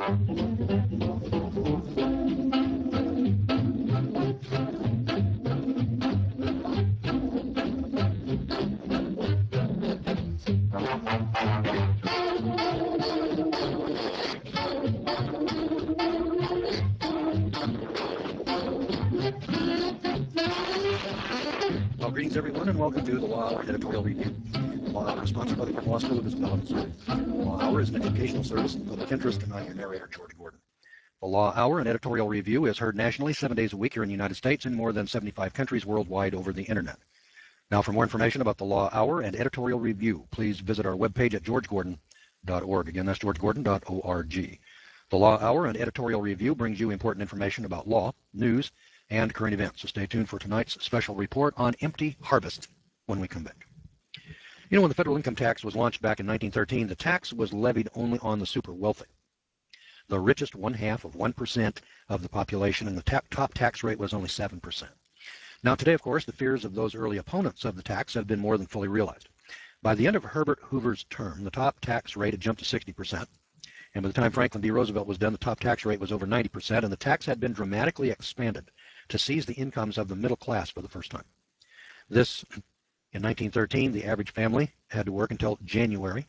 Well, greetings everyone, and welcome to the Law Hour Editorial Review. The Law Hour is sponsored by the Law School of Isabella, Missouri. The Law Hour is an educational service in the public interest, and I'm your narrator, George Gordon. The Law Hour, an editorial review, is heard nationally 7 days a week here in the United States and more than 75 countries worldwide over the Internet. Now, for more information about the Law Hour and editorial review, please visit our webpage at georgegordon.org. Again, that's georgegordon.org. The Law Hour and editorial review brings you important information about law, news, and current events. So stay tuned for tonight's special report on empty harvest when we come back. You know, when the federal income tax was launched back in 1913, the tax was levied only on the super wealthy. The richest 0.5% of the population, and the top tax rate was only 7%. Now today, of course, the fears of those early opponents of the tax have been more than fully realized. By the end of Herbert Hoover's term, the top tax rate had jumped to 60%. And by the time Franklin D. Roosevelt was done, the top tax rate was over 90%, and the tax had been dramatically expanded to seize the incomes of the middle class for the first time. This, in 1913, the average family had to work until January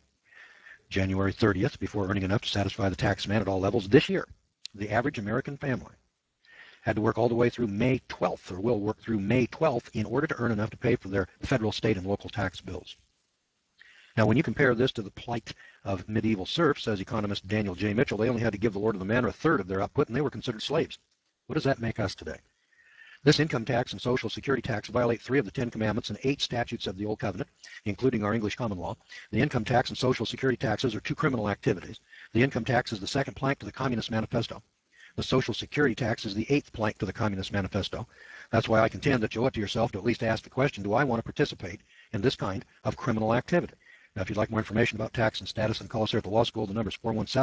30th before earning enough to satisfy the tax man at all levels. This year, the average American family had to work all the way through May 12th, or will work through May 12th, in order to earn enough to pay for their federal, state, and local tax bills. Now, when you compare this to the plight of medieval serfs, as economist Daniel J. Mitchell, they only had to give the lord of the manor a third of their output, and they were considered slaves. What does that make us today? This income tax and Social Security tax violate 3 of the 10 commandments and 8 statutes of the Old Covenant, including our English common law. The income tax and Social Security taxes are 2 criminal activities. The income tax is the 2nd plank to the Communist Manifesto. The Social Security tax is the 8th plank to the Communist Manifesto. That's why I contend that you owe it to yourself to at least ask the question, do I want to participate in this kind of criminal activity? Now, if you'd like more information about tax and status, then call us here at the Law School. The number is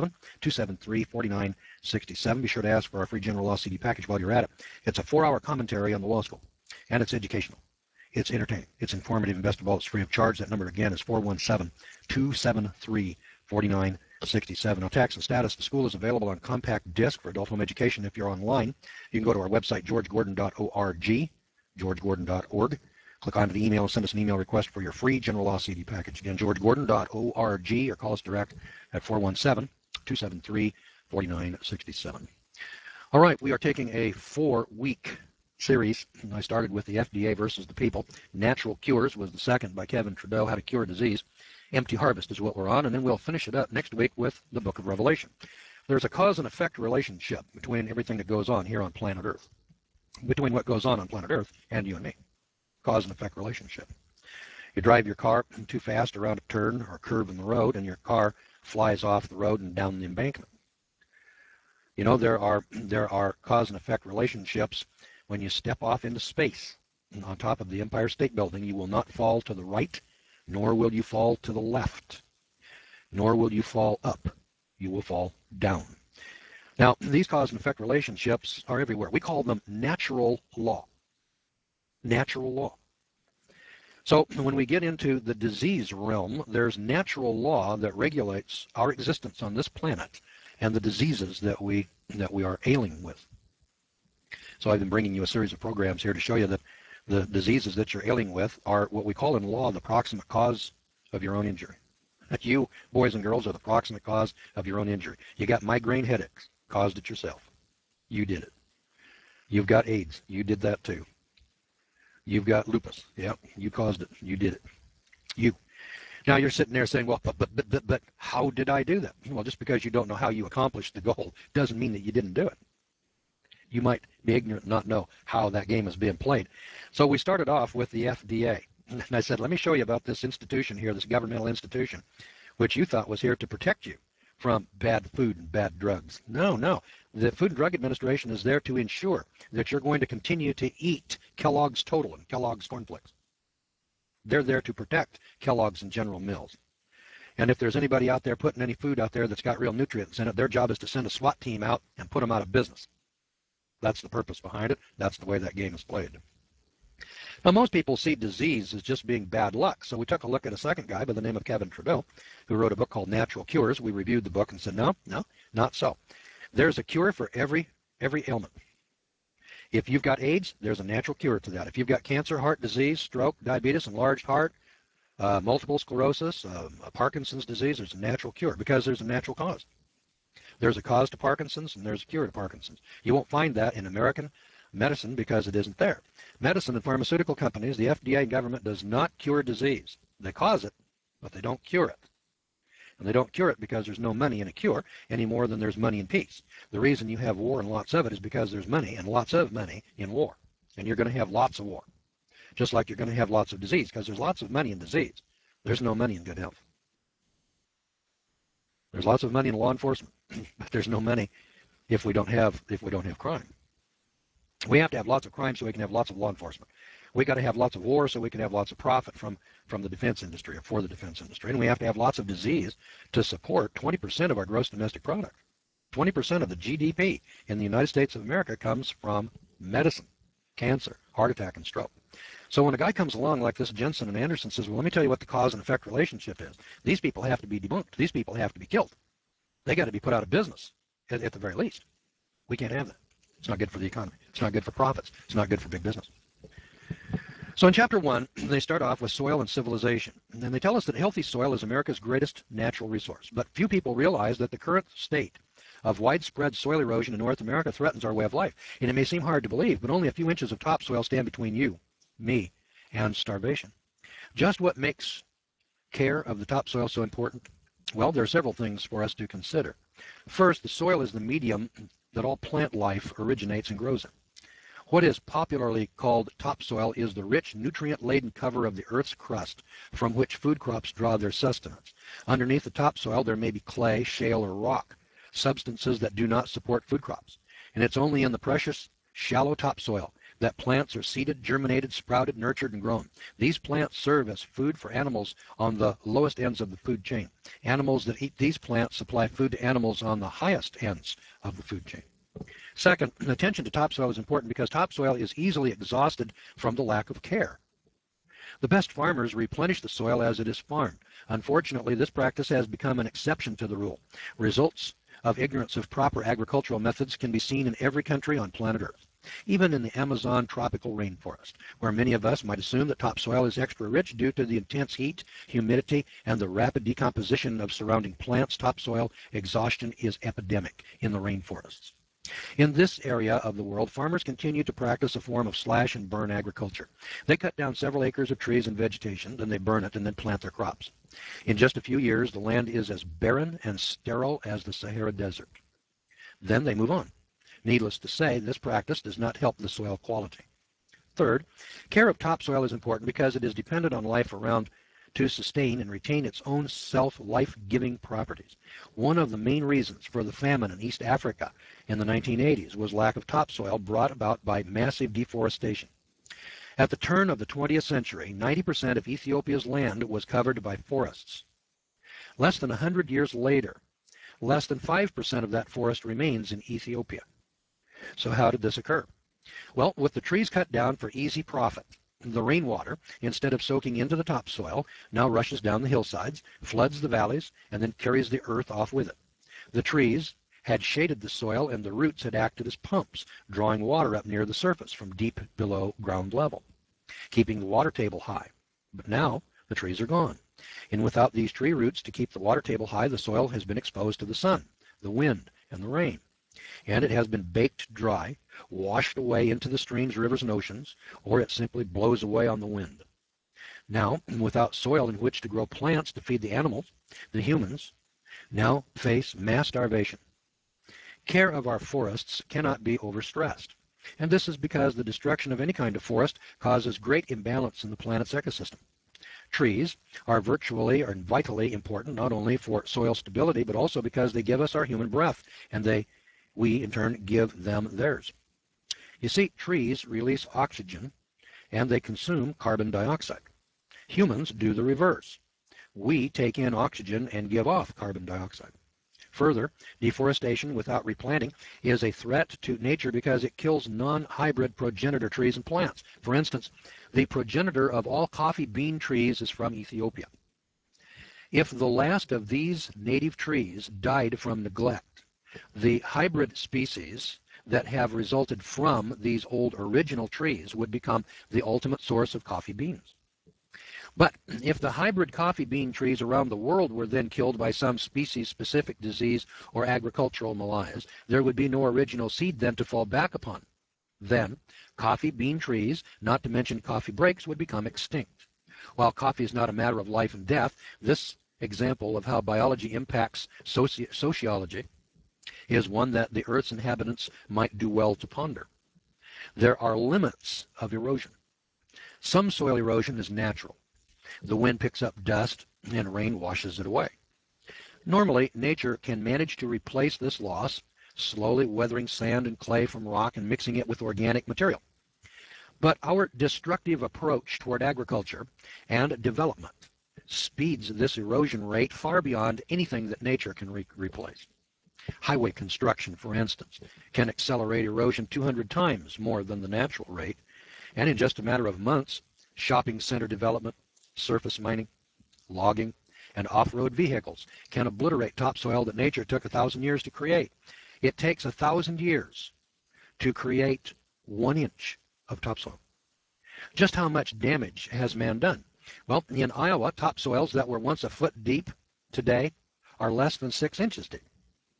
417-273-4967. Be sure to ask for our free general law CD package while you're at it. It's a 4-hour commentary on the law school, and it's educational. It's entertaining. It's informative, and best of all, it's free of charge. That number again is 417-273-4967. Now, tax and status, the school is available on compact disc for adult home education. If you're online, you can go to our website, georgegordon.org, georgegordon.org. Click onto the email and send us an email request for your free general law CD package. Again, georgegordon.org, or call us direct at 417-273-4967. All right, we are taking a 4-week series. I started with the FDA versus the people. Natural Cures was the second by Kevin Trudeau, How to Cure Disease. Empty Harvest is what we're on, and then we'll finish it up next week with the Book of Revelation. There's a cause and effect relationship between everything that goes on here on planet Earth, between what goes on planet Earth and you and me. Cause and effect relationship. You drive your car too fast around a turn or a curve in the road, and your car flies off the road and down the embankment. You know, there are cause and effect relationships when you step off into space. On top of the Empire State Building, you will not fall to the right, nor will you fall to the left, nor will you fall up. You will fall down. Now, these cause and effect relationships are everywhere. We call them natural law. Natural law. So when we get into the disease realm, there's natural law that regulates our existence on this planet and the diseases that we are ailing with. So I've been bringing you a series of programs here to show you that the diseases that you're ailing with are what we call in law the proximate cause of your own injury. You, boys and girls, are the proximate cause of your own injury. You got migraine headaches, caused it yourself. You did it. You've got AIDS. You did that too. You've got lupus. Yeah, you caused it. You did it. You. Now you're sitting there saying, well, but how did I do that? Well, just because you don't know how you accomplished the goal doesn't mean that you didn't do it. You might be ignorant and not know how that game is being played. So we started off with the FDA. And I said, let me show you about this institution here, this governmental institution, which you thought was here to protect you from bad food and bad drugs. No. The Food and Drug Administration is there to ensure that you're going to continue to eat Kellogg's Total and Kellogg's Corn Flakes. They're there to protect Kellogg's and General Mills. And if there's anybody out there putting any food out there that's got real nutrients in it, their job is to send a SWAT team out and put them out of business. That's the purpose behind it. That's the way that game is played. Now, most people see disease as just being bad luck. So we took a look at a second guy by the name of Kevin Trudeau, who wrote a book called Natural Cures. We reviewed the book and said, no, not so. There's a cure for every ailment. If you've got AIDS, there's a natural cure to that. If you've got cancer, heart disease, stroke, diabetes, enlarged heart, multiple sclerosis, Parkinson's disease, there's a natural cure because there's a natural cause. There's a cause to Parkinson's and there's a cure to Parkinson's. You won't find that in American medicine because it isn't there. Medicine and pharmaceutical companies, the FDA government does not cure disease. They cause it, but they don't cure it. And they don't cure it because there's no money in a cure any more than there's money in peace. The reason you have war and lots of it is because there's money and lots of money in war. And you're going to have lots of war. Just like you're going to have lots of disease because there's lots of money in disease. There's no money in good health. There's lots of money in law enforcement, but there's no money if we don't have crime. We have to have lots of crime so we can have lots of law enforcement. We got to have lots of war so we can have lots of profit from the defense industry or for the defense industry. And we have to have lots of disease to support 20% of our gross domestic product. 20% of the GDP in the United States of America comes from medicine, cancer, heart attack, and stroke. So when a guy comes along like this Jensen and Anderson says, well, let me tell you what the cause and effect relationship is. These people have to be debunked. These people have to be killed. They got to be put out of business at the very least. We can't have that. It's not good for the economy. It's not good for profits. It's not good for big business. So in chapter 1, they start off with soil and civilization. And then they tell us that healthy soil is America's greatest natural resource. But few people realize that the current state of widespread soil erosion in North America threatens our way of life. And it may seem hard to believe, but only a few inches of topsoil stand between you, me, and starvation. Just what makes care of the topsoil so important? Well, there are several things for us to consider. First, the soil is the medium that all plant life originates and grows in. What is popularly called topsoil is the rich, nutrient-laden cover of the Earth's crust from which food crops draw their sustenance. Underneath the topsoil, there may be clay, shale, or rock, substances that do not support food crops. And it's only in the precious, shallow topsoil that plants are seeded, germinated, sprouted, nurtured, and grown. These plants serve as food for animals on the lowest ends of the food chain. Animals that eat these plants supply food to animals on the highest ends of the food chain. Second, attention to topsoil is important because topsoil is easily exhausted from the lack of care. The best farmers replenish the soil as it is farmed. Unfortunately, this practice has become an exception to the rule. Results of ignorance of proper agricultural methods can be seen in every country on planet Earth, even in the Amazon tropical rainforest, where many of us might assume that topsoil is extra rich due to the intense heat, humidity, and the rapid decomposition of surrounding plants. Topsoil exhaustion is epidemic in the rainforests. In this area of the world, farmers continue to practice a form of slash and burn agriculture. They cut down several acres of trees and vegetation, then they burn it and then plant their crops. In just a few years, the land is as barren and sterile as the Sahara Desert. Then they move on. Needless to say, this practice does not help the soil quality. Third, care of topsoil is important because it is dependent on life around to sustain and retain its own self-life-giving properties. One of the main reasons for the famine in East Africa in the 1980s was lack of topsoil brought about by massive deforestation. At the turn of the 20th century, 90% of Ethiopia's land was covered by forests. Less than 100 years later, less than 5% of that forest remains in Ethiopia. So how did this occur? Well, with the trees cut down for easy profit, the rainwater, instead of soaking into the topsoil, now rushes down the hillsides, floods the valleys, and then carries the earth off with it. The trees had shaded the soil and the roots had acted as pumps, drawing water up near the surface from deep below ground level, keeping the water table high. But now the trees are gone. And without these tree roots to keep the water table high, the soil has been exposed to the sun, the wind, and the rain. And it has been baked dry, washed away into the streams, rivers, and oceans, or it simply blows away on the wind. Now, without soil in which to grow plants to feed the animals, the humans now face mass starvation. Care of our forests cannot be overstressed. And this is because the destruction of any kind of forest causes great imbalance in the planet's ecosystem. Trees are virtually and vitally important not only for soil stability, but also because they give us our human breath, and we in turn give them theirs. You see, trees release oxygen and they consume carbon dioxide. Humans do the reverse. We take in oxygen and give off carbon dioxide. Further, deforestation without replanting is a threat to nature because it kills non-hybrid progenitor trees and plants. For instance, the progenitor of all coffee bean trees is from Ethiopia. If the last of these native trees died from neglect, The hybrid species that have resulted from these old original trees would become the ultimate source of coffee beans. But if the hybrid coffee bean trees around the world were then killed by some species-specific disease or agricultural malaise, there would be no original seed then to fall back upon. Then, coffee bean trees, not to mention coffee breaks, would become extinct. While coffee is not a matter of life and death, this example of how biology impacts sociology is one that the Earth's inhabitants might do well to ponder. There are limits of erosion. Some soil erosion is natural. The wind picks up dust and rain washes it away. Normally, nature can manage to replace this loss, slowly weathering sand and clay from rock and mixing it with organic material. But our destructive approach toward agriculture and development speeds this erosion rate far beyond anything that nature can replace. Highway construction, for instance, can accelerate erosion 200 times more than the natural rate, and in just a matter of months, shopping center development, surface mining, logging, and off-road vehicles can obliterate topsoil that nature took 1,000 years to create. It takes 1,000 years to create 1 inch of topsoil. Just how much damage has man done? Well, in Iowa, topsoils that were once a foot deep today are less than 6 inches deep.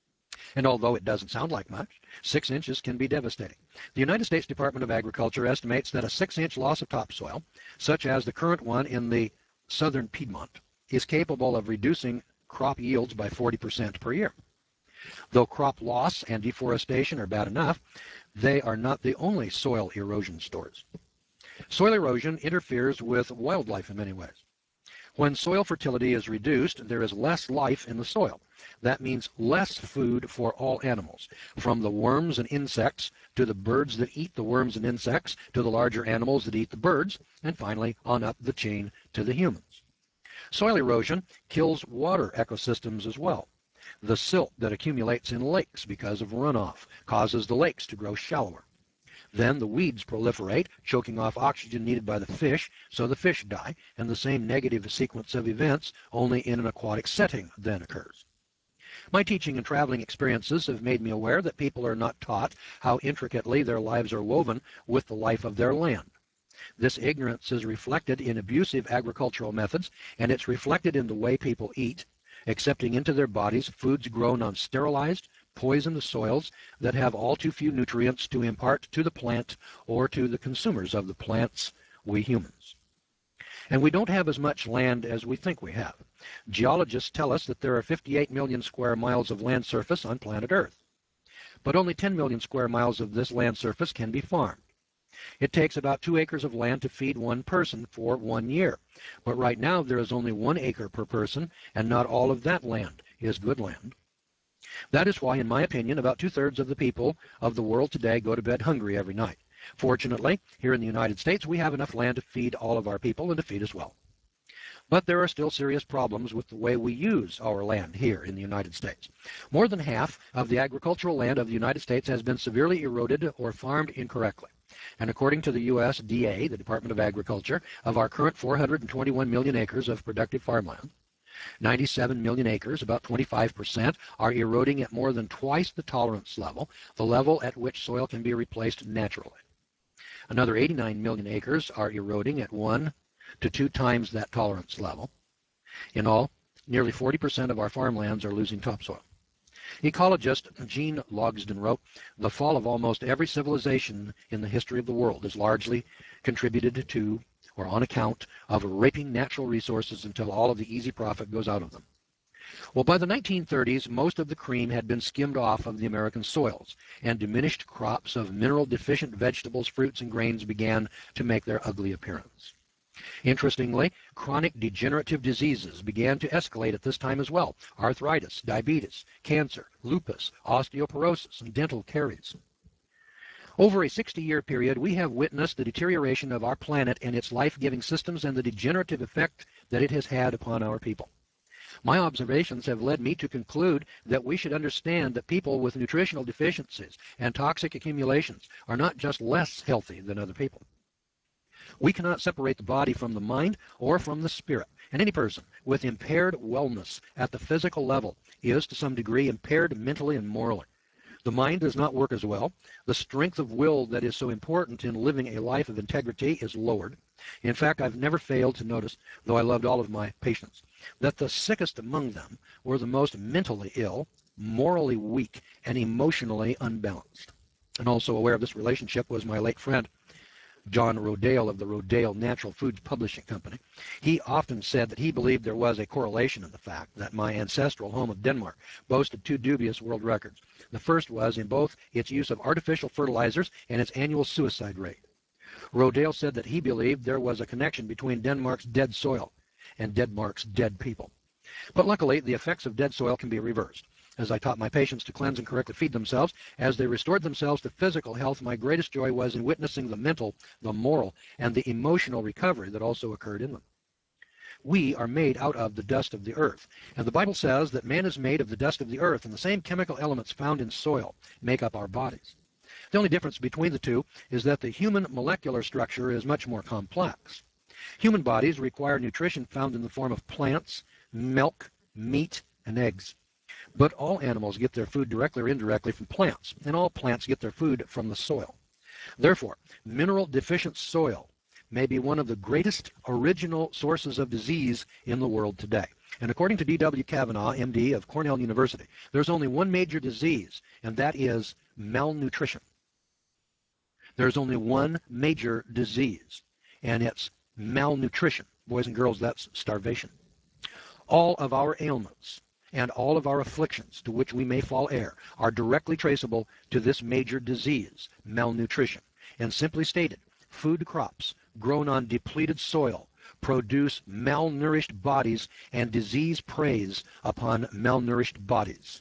And although it doesn't sound like much, 6 inches can be devastating. The United States Department of Agriculture estimates that a 6-inch loss of topsoil, such as the current one in the southern Piedmont, is capable of reducing crop yields by 40% per year. Though crop loss and deforestation are bad enough, they are not the only soil erosion stories. Soil erosion interferes with wildlife in many ways. When soil fertility is reduced, there is less life in the soil. That means less food for all animals, from the worms and insects to the birds that eat the worms and insects to the larger animals that eat the birds, and finally on up the chain to the humans. Soil erosion kills water ecosystems as well. The silt that accumulates in lakes because of runoff causes the lakes to grow shallower. Then the weeds proliferate, choking off oxygen needed by the fish, so the fish die, and the same negative sequence of events, only in an aquatic setting, then occurs. My teaching and traveling experiences have made me aware that people are not taught how intricately their lives are woven with the life of their land. This ignorance is reflected in abusive agricultural methods, and it's reflected in the way people eat, accepting into their bodies foods grown on sterilized, poisoned soils that have all too few nutrients to impart to the plant or to the consumers of the plants, we humans. And we don't have as much land as we think we have. Geologists tell us that there are 58 million square miles of land surface on planet Earth. But only 10 million square miles of this land surface can be farmed. It takes about 2 acres of land to feed one person for 1 year. But right now there is only 1 acre per person, and not all of that land is good land. That is why, in my opinion, about 2/3 of the people of the world today go to bed hungry every night. Fortunately, here in the United States, we have enough land to feed all of our people and to feed us well. But there are still serious problems with the way we use our land here in the United States. More than half of the agricultural land of the United States has been severely eroded or farmed incorrectly. And according to the USDA, the Department of Agriculture, of our current 421 million acres of productive farmland, 97 million acres, about 25%, are eroding at more than twice the tolerance level, the level at which soil can be replaced naturally. Another 89 million acres are eroding at 1 to 2 times that tolerance level. In all, nearly 40% of our farmlands are losing topsoil. Ecologist Gene Logsdon wrote, "The fall of almost every civilization in the history of the world is largely contributed to or on account of raping natural resources until all of the easy profit goes out of them." Well, by the 1930s, most of the cream had been skimmed off of the American soils, and diminished crops of mineral-deficient vegetables, fruits, and grains began to make their ugly appearance. Interestingly, chronic degenerative diseases began to escalate at this time as well: arthritis, diabetes, cancer, lupus, osteoporosis, and dental caries. Over a 60-year period, we have witnessed the deterioration of our planet and its life-giving systems and the degenerative effect that it has had upon our people. My observations have led me to conclude that we should understand that people with nutritional deficiencies and toxic accumulations are not just less healthy than other people. We cannot separate the body from the mind or from the spirit. And any person with impaired wellness at the physical level is, to some degree, impaired mentally and morally. The mind does not work as well. The strength of will that is so important in living a life of integrity is lowered. In fact, I've never failed to notice, though I loved all of my patients, that the sickest among them were the most mentally ill, morally weak, and emotionally unbalanced. And also aware of this relationship was my late friend, John Rodale of the Rodale Natural Foods Publishing Company. He often said that he believed there was a correlation in the fact that my ancestral home of Denmark boasted two dubious world records. The first was in both its use of artificial fertilizers and its annual suicide rate. Rodale said that he believed there was a connection between Denmark's dead soil and Denmark's dead people. But luckily, the effects of dead soil can be reversed. As I taught my patients to cleanse and correctly feed themselves, as they restored themselves to physical health, my greatest joy was in witnessing the mental, the moral, and the emotional recovery that also occurred in them. We are made out of the dust of the earth, and the Bible says that man is made of the dust of the earth, and the same chemical elements found in soil make up our bodies. The only difference between the two is that the human molecular structure is much more complex. Human bodies require nutrition found in the form of plants, milk, meat, and eggs. But all animals get their food directly or indirectly from plants, and all plants get their food from the soil. Therefore, mineral deficient soil may be one of the greatest original sources of disease in the world today. And according to D.W. Kavanaugh, MD of Cornell University, there's only one major disease, and that is malnutrition. There's only one major disease, and it's malnutrition. Boys and girls, that's starvation. All of our ailments and all of our afflictions to which we may fall heir are directly traceable to this major disease, malnutrition. And simply stated, food crops grown on depleted soil produce malnourished bodies, and disease preys upon malnourished bodies.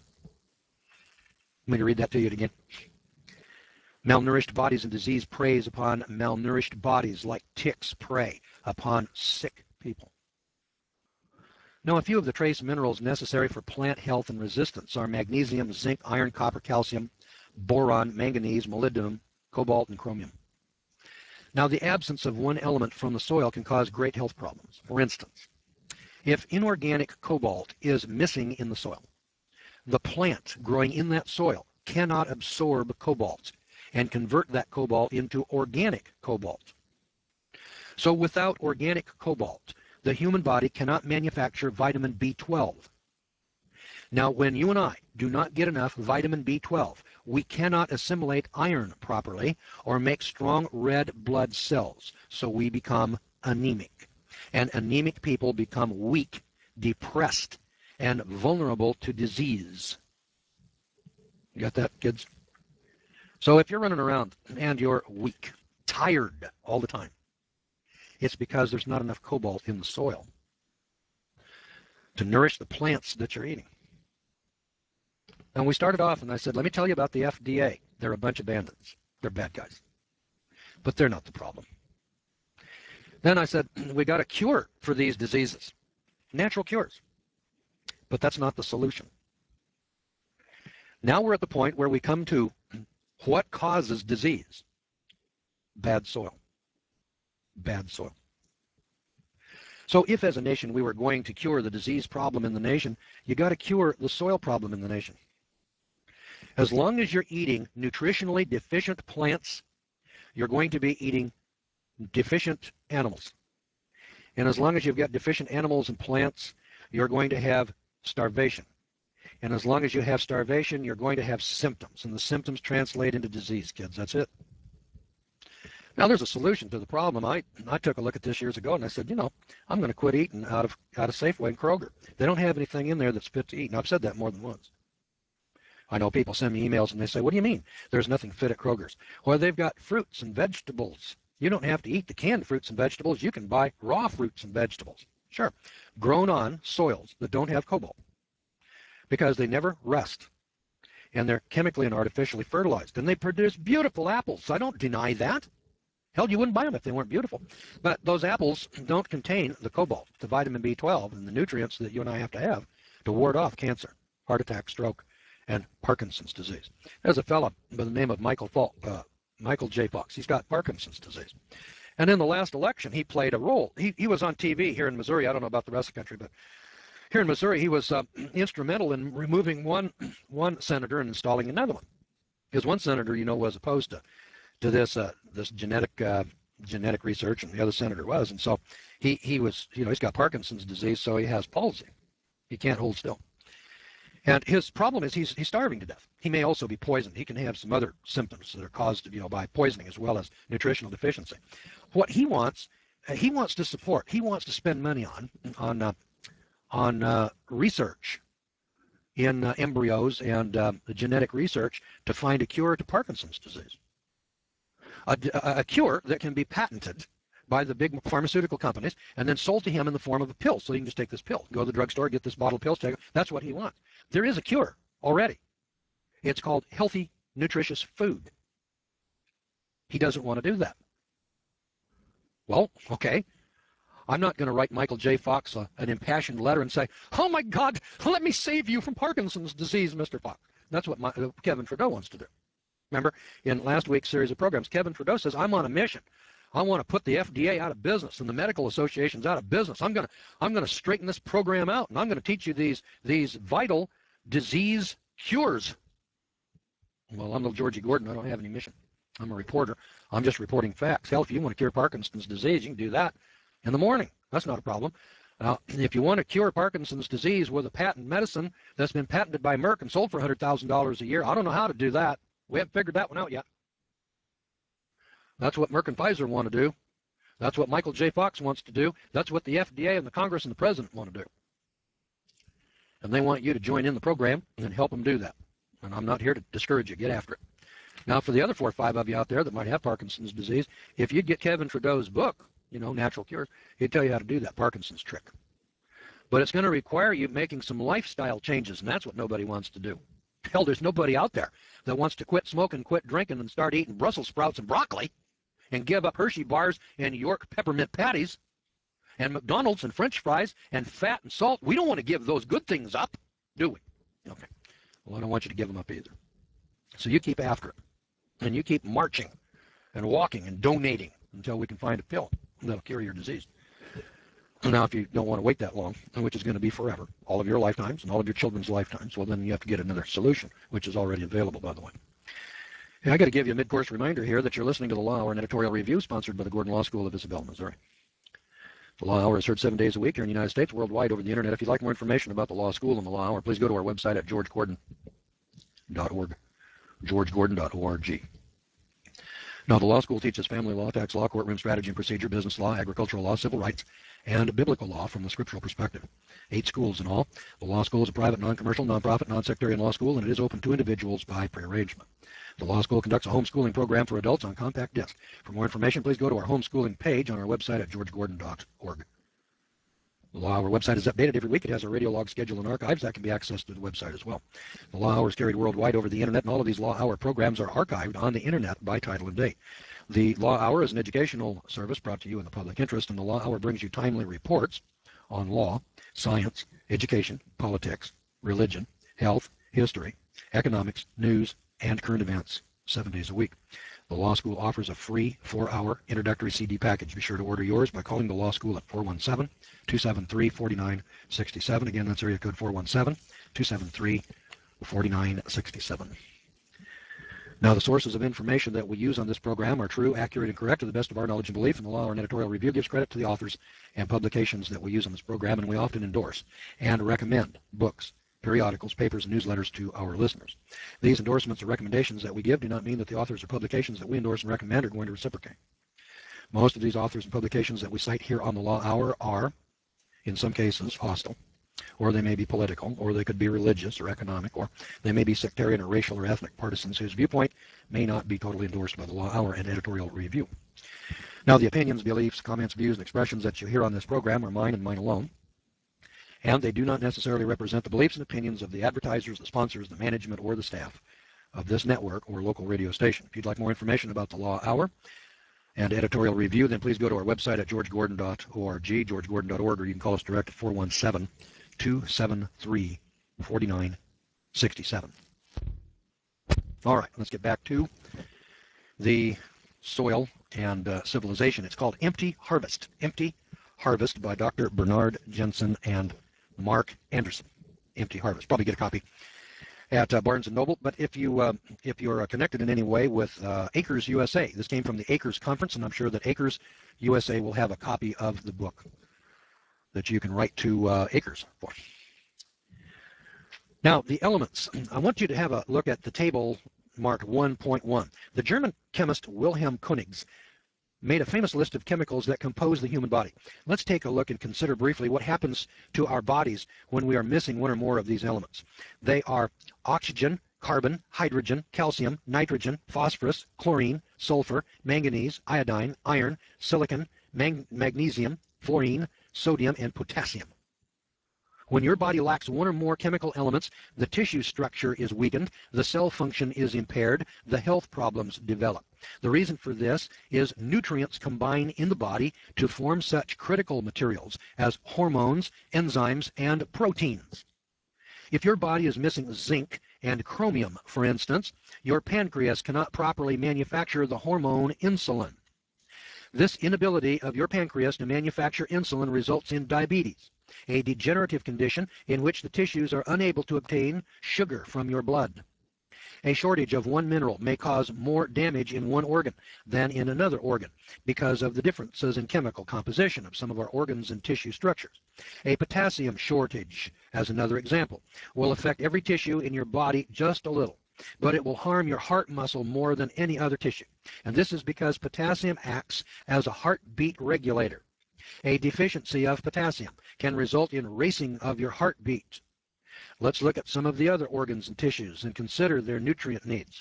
Let me read that to you again. Malnourished bodies and disease preys upon malnourished bodies like ticks prey upon sick people. Now, a few of the trace minerals necessary for plant health and resistance are magnesium, zinc, iron, copper, calcium, boron, manganese, molybdenum, cobalt, and chromium. Now, the absence of one element from the soil can cause great health problems. For instance, if inorganic cobalt is missing in the soil, the plant growing in that soil cannot absorb cobalt and convert that cobalt into organic cobalt. So without organic cobalt, the human body cannot manufacture vitamin B12. Now, when you and I do not get enough vitamin B12, we cannot assimilate iron properly or make strong red blood cells, so we become anemic. And anemic people become weak, depressed, and vulnerable to disease. You got that, kids? So if you're running around and you're weak, tired all the time, it's because there's not enough cobalt in the soil to nourish the plants that you're eating. And we started off and I said, let me tell you about the FDA. They're a bunch of bandits. They're bad guys. But they're not the problem. Then I said, we got a cure for these diseases. Natural cures. But that's not the solution. Now we're at the point where we come to what causes disease? Bad soil. Bad soil. So if as a nation we were going to cure the disease problem in the nation, you got to cure the soil problem in the nation. As long as you're eating nutritionally deficient plants, you're going to be eating deficient animals. And as long as you've got deficient animals and plants, you're going to have starvation. And as long as you have starvation, you're going to have symptoms. And the symptoms translate into disease, kids. That's it. Now, there's a solution to the problem. I took a look at this years ago, and I said, I'm going to quit eating out of Safeway and Kroger. They don't have anything in there that's fit to eat. Now, I've said that more than once. I know people send me emails, and they say, what do you mean there's nothing fit at Kroger's? Well, they've got fruits and vegetables. You don't have to eat the canned fruits and vegetables. You can buy raw fruits and vegetables. Sure. Grown on soils that don't have cobalt because they never rust. And they're chemically and artificially fertilized. And they produce beautiful apples. I don't deny that. Hell, you wouldn't buy them if they weren't beautiful. But those apples don't contain the cobalt, the vitamin B12, and the nutrients that you and I have to ward off cancer, heart attack, stroke, and Parkinson's disease. There's a fellow by the name of Michael J. Fox. He's got Parkinson's disease. And in the last election, he played a role. He was on TV here in Missouri. I don't know about the rest of the country, but here in Missouri, he was instrumental in removing one senator and installing another one. Because one senator, was opposed to this genetic research, and the other senator was. And so he was, he's got Parkinson's disease, so he has palsy. He can't hold still. And his problem is he's starving to death. He may also be poisoned. He can have some other symptoms that are caused, by poisoning as well as nutritional deficiency. What he wants to support. He wants to spend money on research in embryos and the genetic research to find a cure to Parkinson's disease. A cure that can be patented by the big pharmaceutical companies and then sold to him in the form of a pill. So you can just take this pill, go to the drugstore, get this bottle of pills, take it. That's what he wants. There is a cure already. It's called healthy, nutritious food. He doesn't want to do that. Well, okay. I'm not going to write Michael J. Fox an impassioned letter and say, oh my God, let me save you from Parkinson's disease, Mr. Fox. That's what Kevin Trudeau wants to do. Remember, in last week's series of programs, Kevin Trudeau says, I'm on a mission. I want to put the FDA out of business and the medical associations out of business. I'm going to straighten this program out, and I'm going to teach you these vital disease cures. Well, I'm little Georgie Gordon. I don't have any mission. I'm a reporter. I'm just reporting facts. Hell, if you want to cure Parkinson's disease, you can do that in the morning. That's not a problem. Now, if you want to cure Parkinson's disease with a patent medicine that's been patented by Merck and sold for $100,000 a year, I don't know how to do that. We haven't figured that one out yet. That's what Merck and Pfizer want to do. That's what Michael J. Fox wants to do. That's what the FDA and the Congress and the President want to do. And they want you to join in the program and help them do that. And I'm not here to discourage you. Get after it. Now, for the other 4 or 5 of you out there that might have Parkinson's disease, if you'd get Kevin Trudeau's book, Natural Cures, he'd tell you how to do that Parkinson's trick. But it's going to require you making some lifestyle changes, and that's what nobody wants to do. Hell, there's nobody out there that wants to quit smoking, quit drinking, and start eating Brussels sprouts and broccoli and give up Hershey bars and York peppermint patties and McDonald's and French fries and fat and salt. We don't want to give those good things up, do we? Okay. Well, I don't want you to give them up either. So you keep after it. And you keep marching and walking and donating until we can find a pill that'll cure your disease. Now, if you don't want to wait that long, which is going to be forever, all of your lifetimes and all of your children's lifetimes, well, then you have to get another solution, which is already available, by the way. And I got to give you a mid-course reminder here that you're listening to the Law Hour, an editorial review sponsored by the Gordon Law School of Isabel, Missouri. The Law Hour is heard 7 days a week here in the United States, worldwide over the internet. If you'd like more information about the Law School and the Law Hour, please go to our website at georgegordon.org. georgegordon.org. Now, the law school teaches family law, tax law, courtroom strategy and procedure, business law, agricultural law, civil rights, and biblical law from the scriptural perspective. 8 schools in all. The law school is a private, non-commercial, non-profit, non-sectarian law school, and it is open to individuals by prearrangement. The law school conducts a homeschooling program for adults on compact disc. For more information, please go to our homeschooling page on our website at georgegordon.org. The Law Hour website is updated every week. It has a radio log schedule and archives that can be accessed through the website as well. The Law Hour is carried worldwide over the internet, and all of these Law Hour programs are archived on the internet by title and date. The Law Hour is an educational service brought to you in the public interest, and the Law Hour brings you timely reports on law, science, education, politics, religion, health, history, economics, news, and current events 7 days a week. The Law School offers a free 4-hour introductory CD package. Be sure to order yours by calling the Law School at 417-273-4967. Again, that's area code 417-273-4967. Now, the sources of information that we use on this program are true, accurate, and correct to the best of our knowledge and belief, and the Law Hour and editorial review gives credit to the authors and publications that we use on this program, and we often endorse and recommend books, periodicals, papers, and newsletters to our listeners. These endorsements or recommendations that we give do not mean that the authors or publications that we endorse and recommend are going to reciprocate. Most of these authors and publications that we cite here on the Law Hour are, in some cases, hostile, or they may be political, or they could be religious or economic, or they may be sectarian or racial or ethnic partisans whose viewpoint may not be totally endorsed by the Law Hour and editorial review. Now, the opinions, beliefs, comments, views, and expressions that you hear on this program are mine and mine alone, and they do not necessarily represent the beliefs and opinions of the advertisers, the sponsors, the management, or the staff of this network or local radio station. If you'd like more information about the Law Hour and editorial review, then please go to our website at georgegordon.org, georgegordon.org, or you can call us direct at 417-273-4967. All right, let's get back to the soil and civilization. It's called Empty Harvest. Empty Harvest by Dr. Bernard Jensen and Mark Anderson. Empty Harvest. Probably get a copy at Barnes & Noble. But if you're connected in any way with Acres USA, this came from the Acres Conference, and I'm sure that Acres USA will have a copy of the book that you can write to Acres for. Now, the elements. I want you to have a look at the table marked 1.1. The German chemist Wilhelm Königs made a famous list of chemicals that compose the human body. Let's take a look and consider briefly what happens to our bodies when we are missing one or more of these elements. They are oxygen, carbon, hydrogen, calcium, nitrogen, phosphorus, chlorine, sulfur, manganese, iodine, iron, silicon, magnesium, fluorine, sodium, and potassium. When your body lacks one or more chemical elements, the tissue structure is weakened, the cell function is impaired, the health problems develop. The reason for this is nutrients combine in the body to form such critical materials as hormones, enzymes, and proteins. If your body is missing zinc and chromium, for instance, your pancreas cannot properly manufacture the hormone insulin. This inability of your pancreas to manufacture insulin results in diabetes, a degenerative condition in which the tissues are unable to obtain sugar from your blood. A shortage of one mineral may cause more damage in one organ than in another organ because of the differences in chemical composition of some of our organs and tissue structures. A potassium shortage, as another example, will affect every tissue in your body just a little, but it will harm your heart muscle more than any other tissue. And this is because potassium acts as a heartbeat regulator. A deficiency of potassium can result in racing of your heartbeat. Let's look at some of the other organs and tissues and consider their nutrient needs.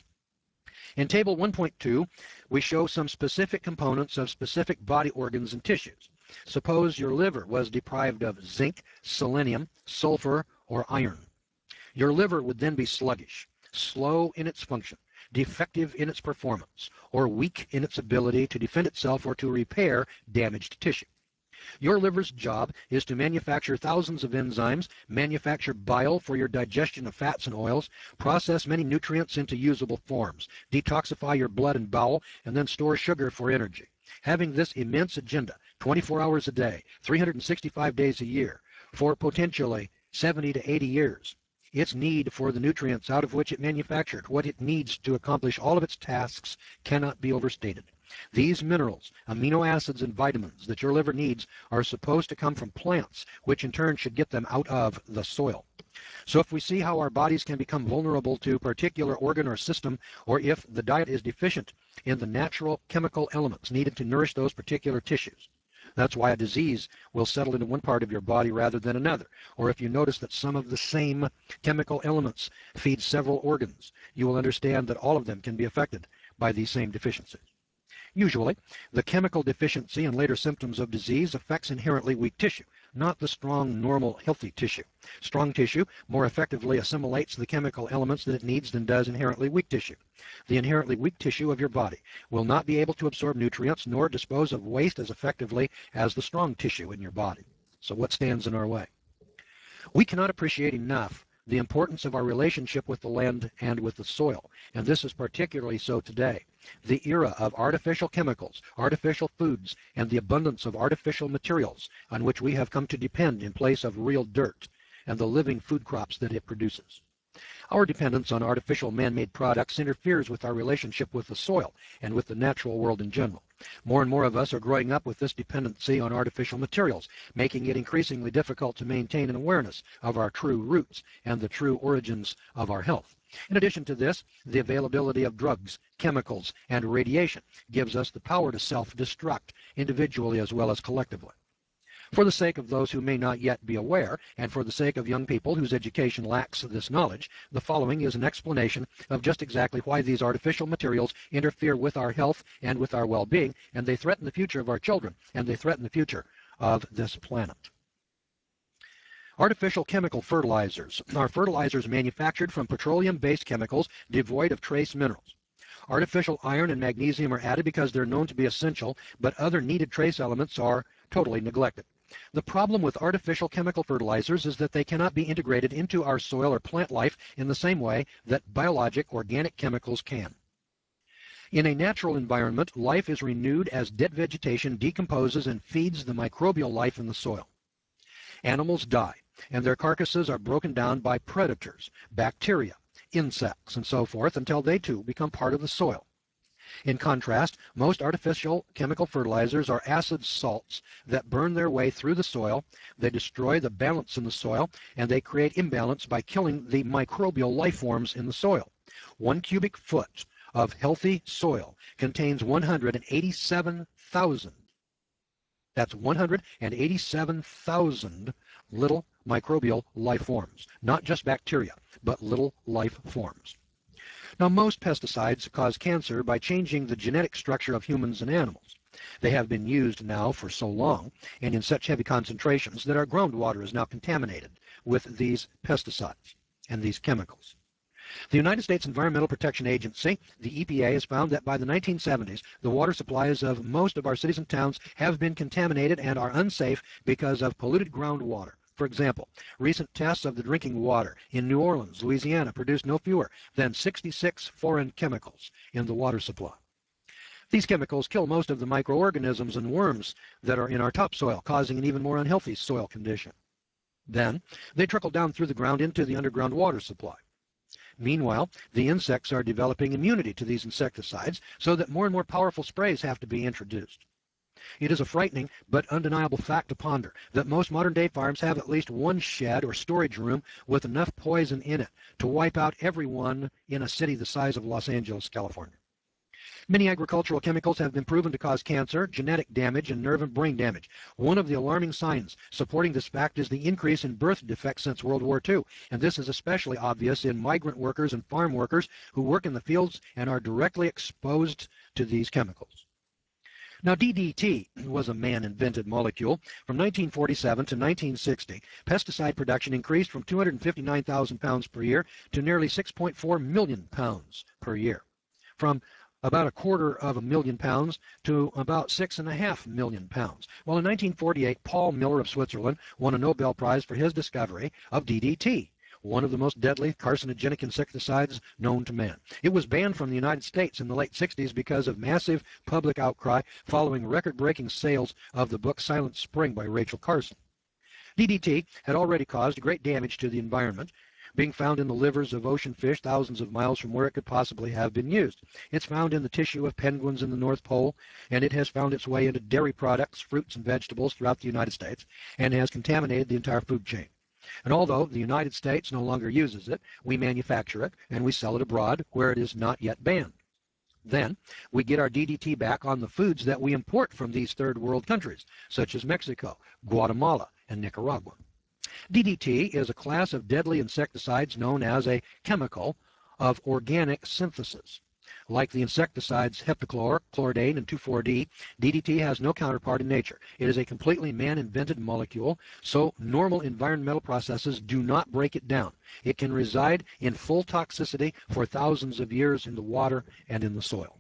In Table 1.2, we show some specific components of specific body organs and tissues. Suppose your liver was deprived of zinc, selenium, sulfur, or iron. Your liver would then be sluggish, slow in its function, defective in its performance, or weak in its ability to defend itself or to repair damaged tissue. Your liver's job is to manufacture thousands of enzymes, manufacture bile for your digestion of fats and oils, process many nutrients into usable forms, detoxify your blood and bowel, and then store sugar for energy. Having this immense agenda, 24 hours a day, 365 days a year, for potentially 70 to 80 years, its need for the nutrients out of which it manufactured, what it needs to accomplish all of its tasks, cannot be overstated. These minerals, amino acids, and vitamins that your liver needs are supposed to come from plants, which in turn should get them out of the soil. So if we see how our bodies can become vulnerable to a particular organ or system, or if the diet is deficient in the natural chemical elements needed to nourish those particular tissues, that's why a disease will settle into one part of your body rather than another. Or if you notice that some of the same chemical elements feed several organs, you will understand that all of them can be affected by these same deficiencies. Usually, the chemical deficiency and later symptoms of disease affects inherently weak tissue, not the strong, normal, healthy tissue. Strong tissue more effectively assimilates the chemical elements that it needs than does inherently weak tissue. The inherently weak tissue of your body will not be able to absorb nutrients nor dispose of waste as effectively as the strong tissue in your body. So what stands in our way? We cannot appreciate enough the importance of our relationship with the land and with the soil, and this is particularly so today. The era of artificial chemicals, artificial foods, and the abundance of artificial materials on which we have come to depend in place of real dirt and the living food crops that it produces. Our dependence on artificial man-made products interferes with our relationship with the soil and with the natural world in general. More and more of us are growing up with this dependency on artificial materials, making it increasingly difficult to maintain an awareness of our true roots and the true origins of our health. In addition to this, the availability of drugs, chemicals, and radiation gives us the power to self-destruct individually as well as collectively. For the sake of those who may not yet be aware, and for the sake of young people whose education lacks this knowledge, the following is an explanation of just exactly why these artificial materials interfere with our health and with our well-being, and they threaten the future of our children, and they threaten the future of this planet. Artificial chemical fertilizers are fertilizers manufactured from petroleum-based chemicals devoid of trace minerals. Artificial iron and magnesium are added because they're known to be essential, but other needed trace elements are totally neglected. The problem with artificial chemical fertilizers is that they cannot be integrated into our soil or plant life in the same way that biologic organic chemicals can. In a natural environment, life is renewed as dead vegetation decomposes and feeds the microbial life in the soil. Animals die, and their carcasses are broken down by predators, bacteria, insects, and so forth until they too become part of the soil. In contrast, most artificial chemical fertilizers are acid salts that burn their way through the soil. They destroy the balance in the soil, and they create imbalance by killing the microbial life forms in the soil. 1 cubic foot of healthy soil contains 187,000. That's 187,000 little microbial life forms, not just bacteria, but little life forms. Now, most pesticides cause cancer by changing the genetic structure of humans and animals. They have been used now for so long and in such heavy concentrations that our groundwater is now contaminated with these pesticides and these chemicals. The United States Environmental Protection Agency, the EPA, has found that by the 1970s, the water supplies of most of our cities and towns have been contaminated and are unsafe because of polluted groundwater. For example, recent tests of the drinking water in New Orleans, Louisiana, produced no fewer than 66 foreign chemicals in the water supply. These chemicals kill most of the microorganisms and worms that are in our topsoil, causing an even more unhealthy soil condition. Then, they trickle down through the ground into the underground water supply. Meanwhile, the insects are developing immunity to these insecticides so that more and more powerful sprays have to be introduced. It is a frightening but undeniable fact to ponder that most modern-day farms have at least one shed or storage room with enough poison in it to wipe out everyone in a city the size of Los Angeles, California. Many agricultural chemicals have been proven to cause cancer, genetic damage, and nerve and brain damage. One of the alarming signs supporting this fact is the increase in birth defects since World War II, and this is especially obvious in migrant workers and farm workers who work in the fields and are directly exposed to these chemicals. Now, DDT was a man-invented molecule. From 1947 to 1960, pesticide production increased from 259,000 pounds per year to nearly 6.4 million pounds per year. From about 250,000 pounds to about 6.5 million pounds. Well, in 1948, Paul Miller of Switzerland won a Nobel Prize for his discovery of DDT, one of the most deadly carcinogenic insecticides known to man. It was banned from the United States in the late 60s because of massive public outcry following record-breaking sales of the book Silent Spring by Rachel Carson. DDT had already caused great damage to the environment, being found in the livers of ocean fish thousands of miles from where it could possibly have been used. It's found in the tissue of penguins in the North Pole, and it has found its way into dairy products, fruits, and vegetables throughout the United States, and has contaminated the entire food chain. And although the United States no longer uses it, we manufacture it, and we sell it abroad where it is not yet banned. Then, we get our DDT back on the foods that we import from these third world countries, such as Mexico, Guatemala, and Nicaragua. DDT is a class of deadly insecticides known as a chemical of organic synthesis. Like the insecticides heptachlor, chloridane, and 2,4-D, DDT has no counterpart in nature. It is a completely man-invented molecule, so normal environmental processes do not break it down. It can reside in full toxicity for thousands of years in the water and in the soil.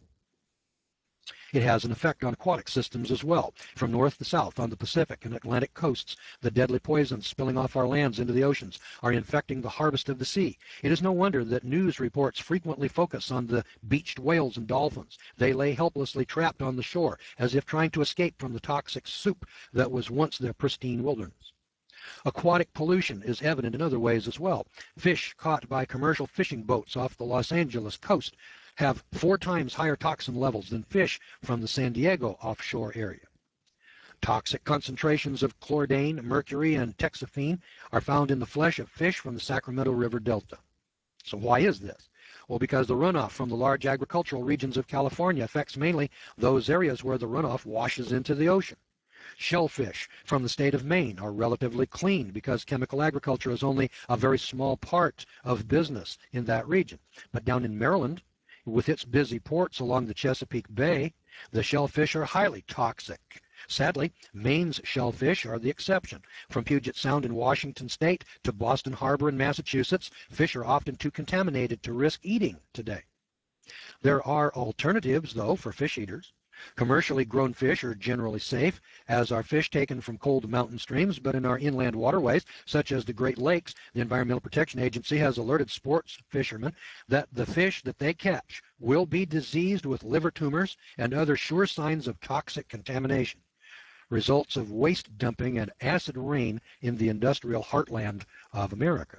It has an effect on aquatic systems as well. From north to south on the Pacific and Atlantic coasts, the deadly poisons spilling off our lands into the oceans are infecting the harvest of the sea. It is no wonder that news reports frequently focus on the beached whales and dolphins. They lay helplessly trapped on the shore as if trying to escape from the toxic soup that was once their pristine wilderness. Aquatic pollution is evident in other ways as well. Fish caught by commercial fishing boats off the Los Angeles coast have 4 times higher toxin levels than fish from the San Diego offshore area. Toxic concentrations of chloridane, mercury, and texaphene are found in the flesh of fish from the Sacramento River Delta. So why is this? Well, because the runoff from the large agricultural regions of California affects mainly those areas where the runoff washes into the ocean. Shellfish from the state of Maine are relatively clean because chemical agriculture is only a very small part of business in that region. But down in Maryland, with its busy ports along the Chesapeake Bay, the shellfish are highly toxic. Sadly, Maine's shellfish are the exception. From Puget Sound in Washington state to Boston Harbor in Massachusetts, fish are often too contaminated to risk eating today. There are alternatives, though, for fish eaters. Commercially grown fish are generally safe, as are fish taken from cold mountain streams, but in our inland waterways, such as the Great Lakes, the Environmental Protection Agency has alerted sports fishermen that the fish that they catch will be diseased with liver tumors and other sure signs of toxic contamination, results of waste dumping and acid rain in the industrial heartland of America.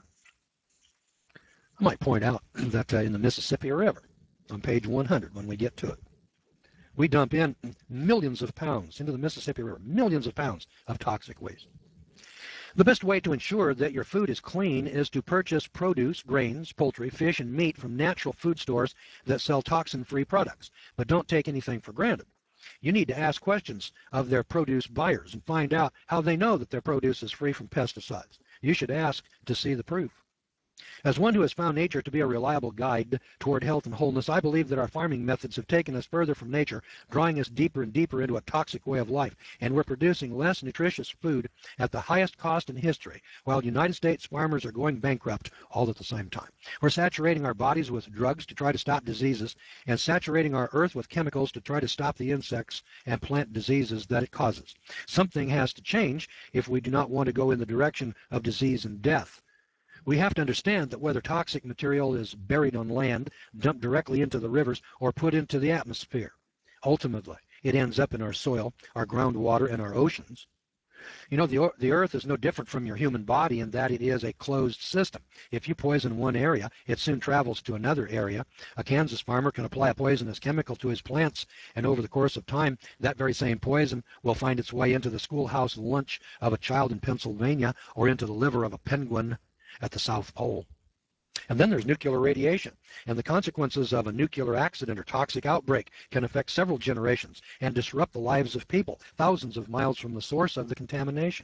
I might point out that in the Mississippi River, on page 100 when we get to it, we dump in millions of pounds into the Mississippi River, millions of pounds of toxic waste. The best way to ensure that your food is clean is to purchase produce, grains, poultry, fish, and meat from natural food stores that sell toxin-free products. But don't take anything for granted. You need to ask questions of their produce buyers and find out how they know that their produce is free from pesticides. You should ask to see the proof. As one who has found nature to be a reliable guide toward health and wholeness, I believe that our farming methods have taken us further from nature, drawing us deeper and deeper into a toxic way of life, and we're producing less nutritious food at the highest cost in history, while United States farmers are going bankrupt all at the same time. We're saturating our bodies with drugs to try to stop diseases, and saturating our earth with chemicals to try to stop the insects and plant diseases that it causes. Something has to change if we do not want to go in the direction of disease and death. We have to understand that whether toxic material is buried on land, dumped directly into the rivers, or put into the atmosphere, ultimately it ends up in our soil, our groundwater, and our oceans. You know, the earth is no different from your human body in that it is a closed system. If you poison one area, it soon travels to another area. A Kansas farmer can apply a poisonous chemical to his plants, and over the course of time, that very same poison will find its way into the schoolhouse lunch of a child in Pennsylvania or into the liver of a penguin at the South Pole. And then there's nuclear radiation, and the consequences of a nuclear accident or toxic outbreak can affect several generations and disrupt the lives of people thousands of miles from the source of the contamination.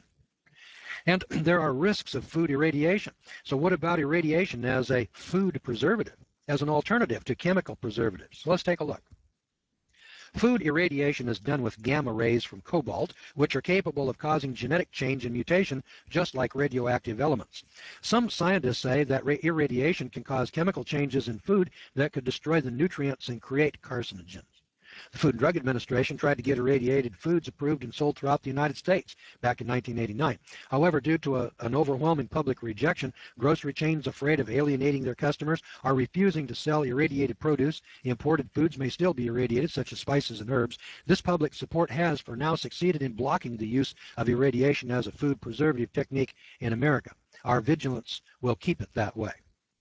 And there are risks of food irradiation. So what about irradiation as a food preservative, as an alternative to chemical preservatives? So let's take a look. Food irradiation is done with gamma rays from cobalt, which are capable of causing genetic change and mutation, just like radioactive elements. Some scientists say that irradiation can cause chemical changes in food that could destroy the nutrients and create carcinogens. The Food and Drug Administration tried to get irradiated foods approved and sold throughout the United States back in 1989. However, due to an overwhelming public rejection, grocery chains afraid of alienating their customers are refusing to sell irradiated produce. Imported foods may still be irradiated, such as spices and herbs. This public support has, for now, succeeded in blocking the use of irradiation as a food preservative technique in America. Our vigilance will keep it that way.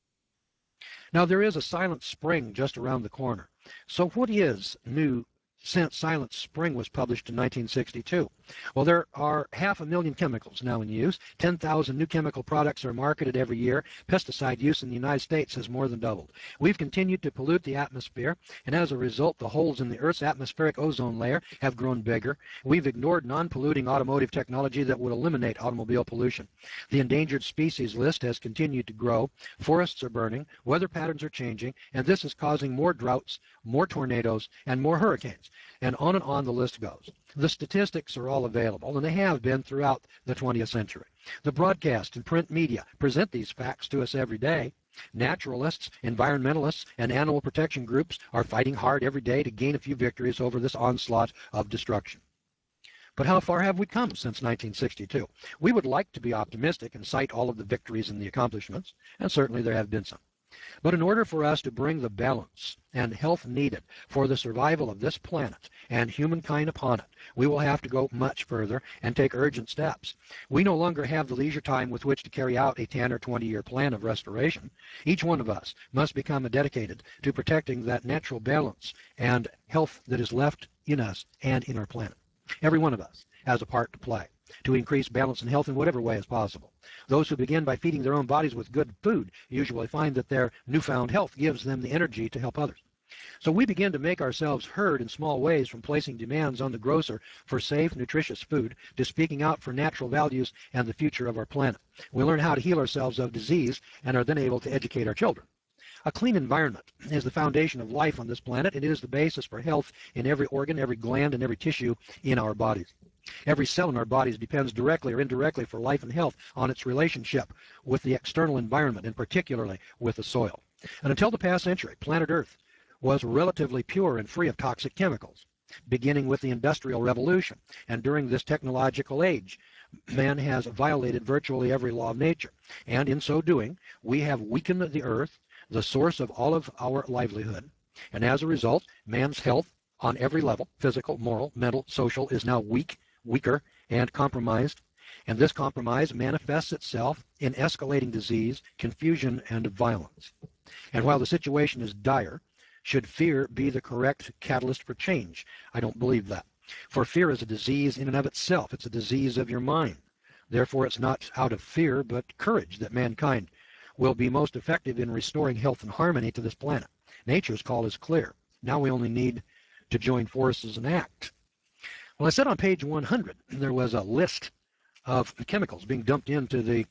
Now, there is a Silent Spring just around the corner. So what is new since Silent Spring was published in 1962? Well, there are 500,000 chemicals now in use. 10,000 new chemical products are marketed every year. Pesticide use in the United States has more than doubled. We've continued to pollute the atmosphere, and as a result, the holes in the Earth's atmospheric ozone layer have grown bigger. We've ignored non-polluting automotive technology that would eliminate automobile pollution. The endangered species list has continued to grow. Forests are burning, weather patterns are changing, and this is causing more droughts, more tornadoes, and more hurricanes. And on the list goes. The statistics are all available, and they have been throughout the 20th century. The broadcast and print media present these facts to us every day. Naturalists, environmentalists, and animal protection groups are fighting hard every day to gain a few victories over this onslaught of destruction. But how far have we come since 1962? We would like to be optimistic and cite all of the victories and the accomplishments, and certainly there have been some. But in order for us to bring the balance and health needed for the survival of this planet and humankind upon it, we will have to go much further and take urgent steps. We no longer have the leisure time with which to carry out a 10 or 20-year plan of restoration. Each one of us must become dedicated to protecting that natural balance and health that is left in us and in our planet. Every one of us has a part to play to increase balance and health in whatever way is possible. Those who begin by feeding their own bodies with good food usually find that their newfound health gives them the energy to help others. So we begin to make ourselves heard in small ways, from placing demands on the grocer for safe, nutritious food to speaking out for natural values and the future of our planet. We learn how to heal ourselves of disease and are then able to educate our children. A clean environment is the foundation of life on this planet. It is the basis for health in every organ, every gland, and every tissue in our bodies. Every cell in our bodies depends directly or indirectly for life and health on its relationship with the external environment, and particularly with the soil. And until the past century, planet Earth was relatively pure and free of toxic chemicals. beginning with the Industrial Revolution. And during this technological age, man has violated virtually every law of nature. And in so doing, we have weakened the earth, the source of all of our livelihood. And as a result, man's health on every level, physical, moral, mental, social, is now weaker, and compromised. And this compromise manifests itself in escalating disease, confusion, and violence. And while the situation is dire, should fear be the correct catalyst for change? I don't believe that. For fear is a disease in and of itself. It's a disease of your mind. Therefore, it's not out of fear, but courage that mankind will be most effective in restoring health and harmony to this planet. Nature's call is clear. Now we only need to join forces and act. Well, I said on page 100 there was a list of chemicals being dumped into the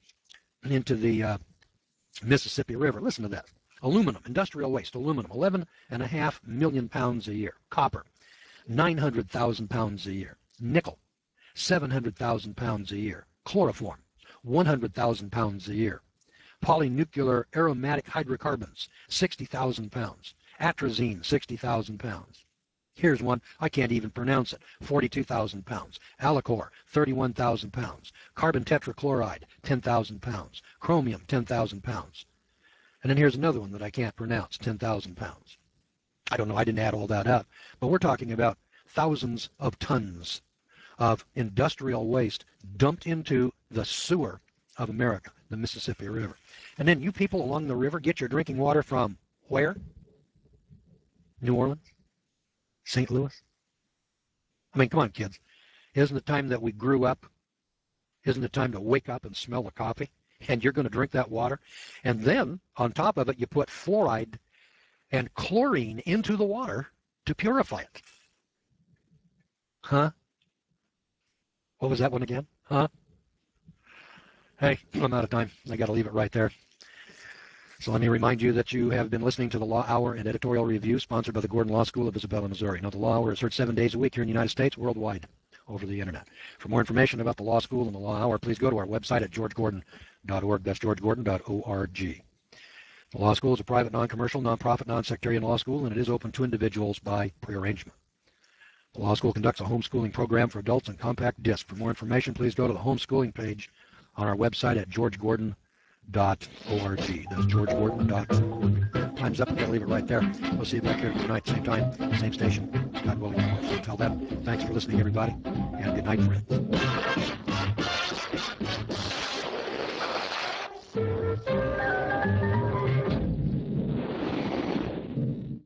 Mississippi River. Listen to that. Aluminum, industrial waste, aluminum, 11.5 million pounds a year. Copper, 900,000 pounds a year. Nickel, 700,000 pounds a year. Chloroform, 100,000 pounds a year. Polynuclear aromatic hydrocarbons, 60,000 pounds. Atrazine, 60,000 pounds. Here's one, I can't even pronounce it, 42,000 pounds. Alacor, 31,000 pounds. Carbon tetrachloride, 10,000 pounds. Chromium, 10,000 pounds. And then here's another one that I can't pronounce, 10,000 pounds. I don't know, I didn't add all that up, but we're talking about thousands of tons of industrial waste dumped into the sewer of America, the Mississippi River. And then you people along the river get your drinking water from where? New Orleans? St. Louis? I mean, come on, kids. Isn't it time that we grew up? Isn't it time to wake up and smell the coffee? And you're going to drink that water? And then, on top of it, you put fluoride and chlorine into the water to purify it. Huh? What was that one again? Huh? Hey, I'm out of time. I got to leave it right there. So let me remind you that you have been listening to the Law Hour and Editorial Review, sponsored by the Gordon Law School of Isabella, Missouri. Now, the Law Hour is heard 7 days a week here in the United States, worldwide, over the Internet. For more information about the Law School and the Law Hour, please go to our website at georgegordon.org. That's georgegordon.org. The Law School is a private, non-commercial, non-profit, non-sectarian law school, and it is open to individuals by prearrangement. The Law School conducts a homeschooling program for adults on compact disc. For more information, please go to the homeschooling page on our website at georgegordon.org. That's georgegordon.org. Time's up. I'm going to leave it right there. We'll see you back here tonight, same time, same station. God willing, of course. Until then, thanks for listening, everybody, and good night, friends.